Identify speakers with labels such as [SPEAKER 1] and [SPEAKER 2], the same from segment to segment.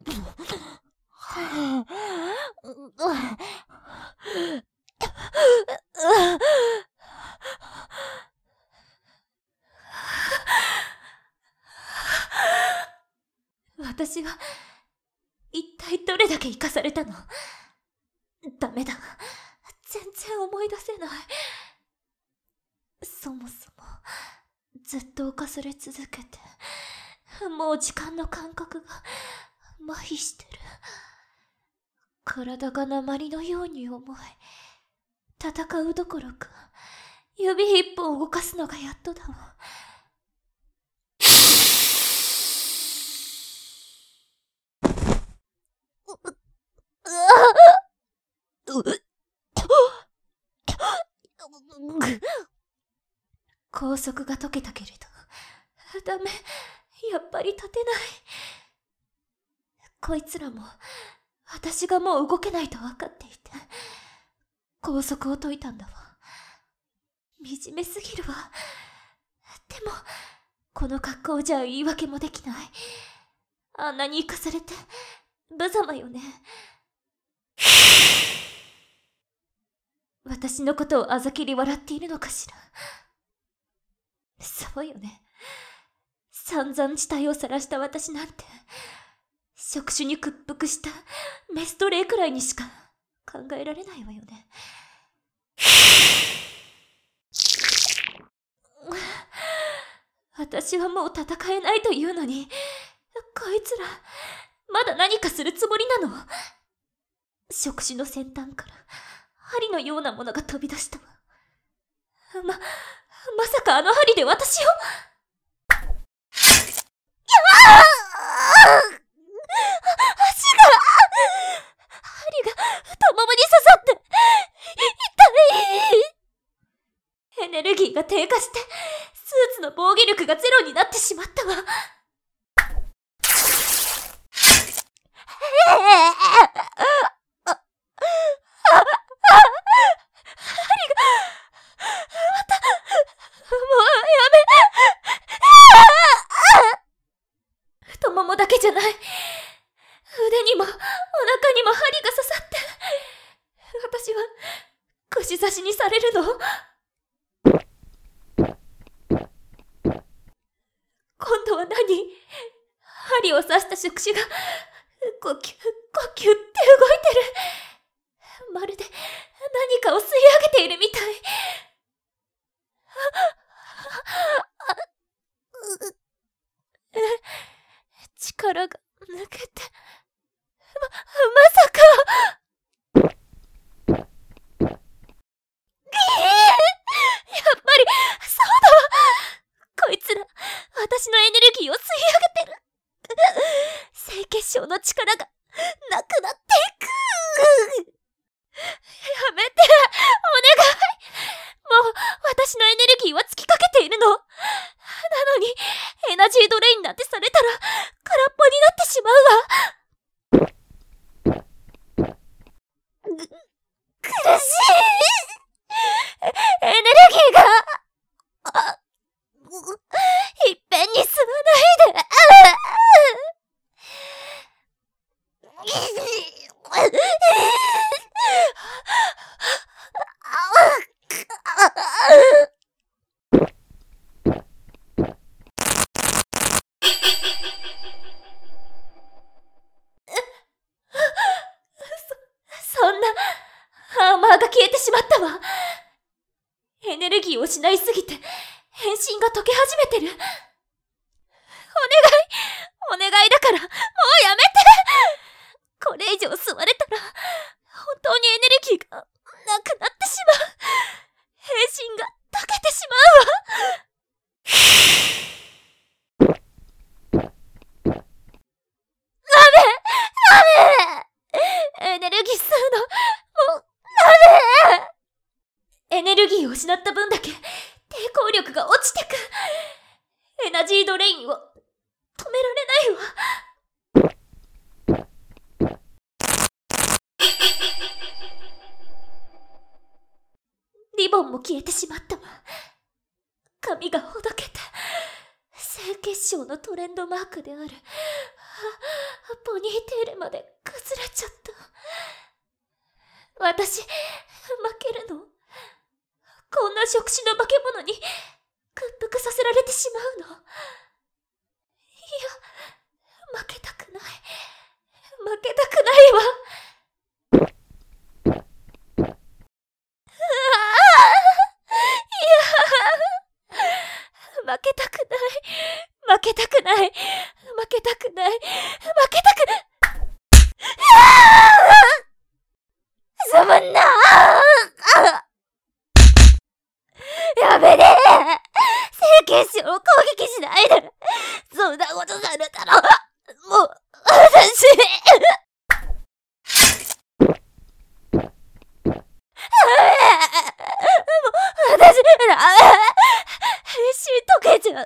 [SPEAKER 1] 私は一体どれだけ生かされたの？ダメだ。全然思い出せない。そもそもずっと犯され続けて、もう時間の感覚が麻痺してる。体が鉛のように重い。戦うどころか指一本動かすのがやっとだわ。拘束が解けたけれど、ダメ、やっぱり立てない。こいつらも私がもう動けないと分かっていて拘束を解いたんだわ。惨めすぎるわ。でもこの格好じゃ言い訳もできない。あんなに生かされて無様よね。私のことをあざきり笑っているのかしら。そうよね。散々地帯を晒した私なんて、触手に屈服したメストレイくらいにしか考えられないわよね。私はもう戦えないというのに、こいつらまだ何かするつもりなの？触手の先端から針のようなものが飛び出したわ。まさかあの針で私を。足が、針が太ももに刺さって痛い。エネルギーが低下してスーツの防御力がゼロになってしまったわ。太ももだけじゃない。腕にもお腹にも針が刺さって、私は串刺しにされるの？今度は何？針を刺した触手が呼吸って動いてる。まるで何かを吸い上げているみたい。力が抜けて、まさか。やっぱりそうだわ。こいつら私のエネルギーを吸い上げてる。聖結晶の力がなくなっていく。やめて、お願い。もう私のエネルギーは尽きかけているの。なのにエナジードレインなんてされたら空っぽになってしまうわ。苦しい。エネルギーがいっぺんに吸わないで。そんなアーマーが消えてしまったわ。エネルギーを失いすぎて変身が解け始めてる。お願いだから、もうやめて。これ以上吸われたら本当にエネルギーがなくなってしまう。変身が解けてしまうわ。エネルギー吸うの、もうダメ。エネルギーを失った分だけ抵抗力が落ちてく。エナジードレインを止められないわ。リボンも消えてしまったわ。髪がほどけて、聖結晶のトレンドマークであるポニーテールまで崩れちゃった。私、負けるの？こんな触手の化け物に屈服させられてしまうの？いや、負けたくない。負けたくないわ。負けたくない。負けたくない。負けたくない。負けたくない。すまんなやめねえ。聖剣士を攻撃しないで。そんなことされたら、もう、私変身溶けちゃう。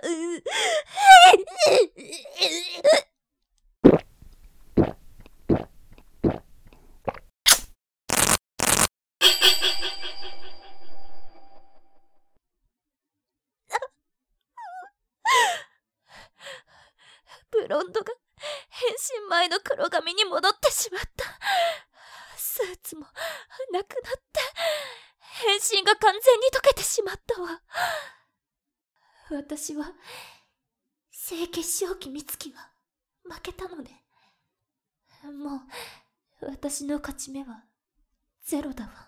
[SPEAKER 1] ブロンドが変身前の黒髪に戻ってしまった。スーツもなくなって変身が完全に溶けてしまったわ。私は聖結晶機美月は負けたのね。もう私の勝ち目はゼロだわ。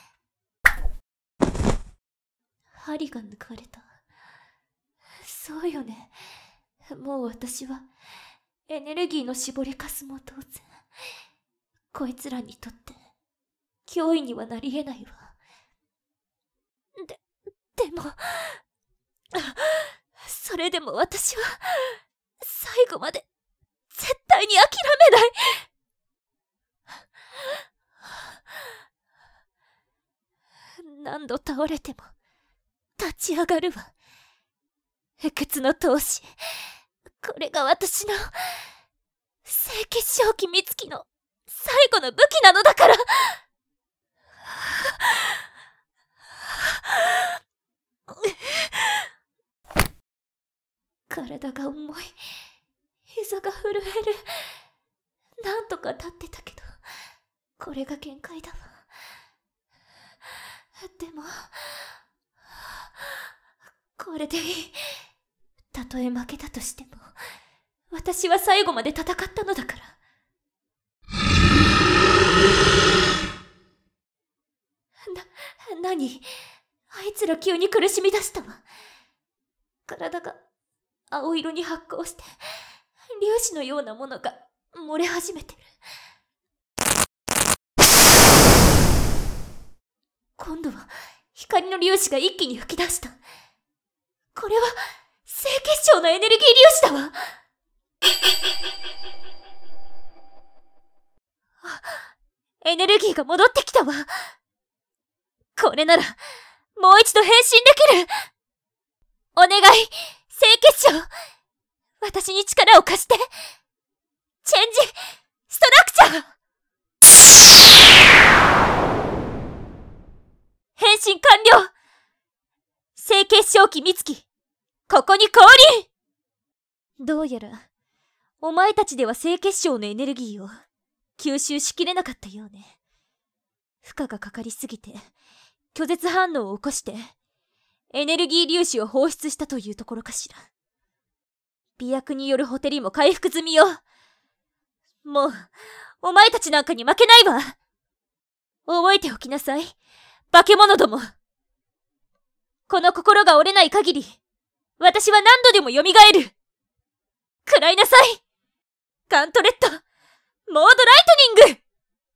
[SPEAKER 1] 針が抜かれた。そうよね。もう私はエネルギーの絞りかすも当然こいつらにとって脅威にはなり得ないわ。でもそれでも私は最後まで絶対に諦めない。何度倒れても立ち上がるわ。不屈の闘志。これが私の聖結晶機美月の最後の武器なのだから。体が重い。膝が震える。なんとか立ってたけど、これが限界だわ。でも、これでいい。たとえ負けたとしても、私は最後まで戦ったのだから。何？あいつら急に苦しみ出したわ。体が青色に発光して、粒子のようなものが漏れ始めてる。今度は光の粒子が一気に噴き出した。これは聖結晶のエネルギー粒子だわ。エネルギーが戻ってきたわ。これならもう一度変身できる。お願い、聖結晶。私に力を貸して。チェンジストラクチャー。変身完了。聖結晶機美月、ここに降臨。どうやらお前たちでは聖結晶のエネルギーを吸収しきれなかったようね。負荷がかかりすぎて拒絶反応を起こしてエネルギー粒子を放出したというところかしら。媚薬によるほてりも回復済みよ。もうお前たちなんかに負けないわ。覚えておきなさい、化け物ども。この心が折れない限り、私は何度でも蘇る。食らいなさい、ガントレット、モードライトニング。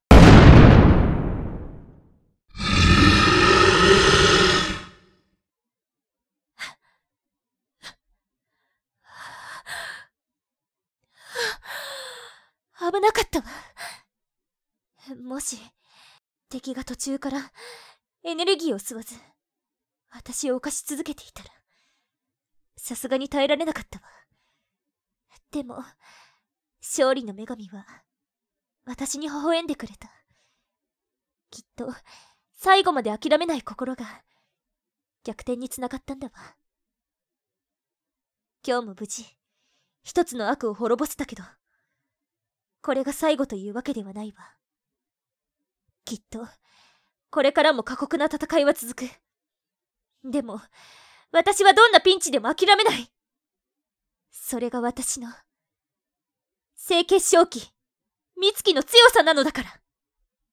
[SPEAKER 1] 危なかったわ。もし敵が途中からエネルギーを吸わず私を犯し続けていたら、さすがに耐えられなかったわ。でも勝利の女神は私に微笑んでくれた。きっと最後まで諦めない心が逆転につながったんだわ。今日も無事一つの悪を滅ぼせたけど、 これが最後というわけではないわ。きっと、これからも過酷な戦いは続く。でも、私はどんなピンチでも諦めない。それが私の、聖結晶機、美月の強さなのだから。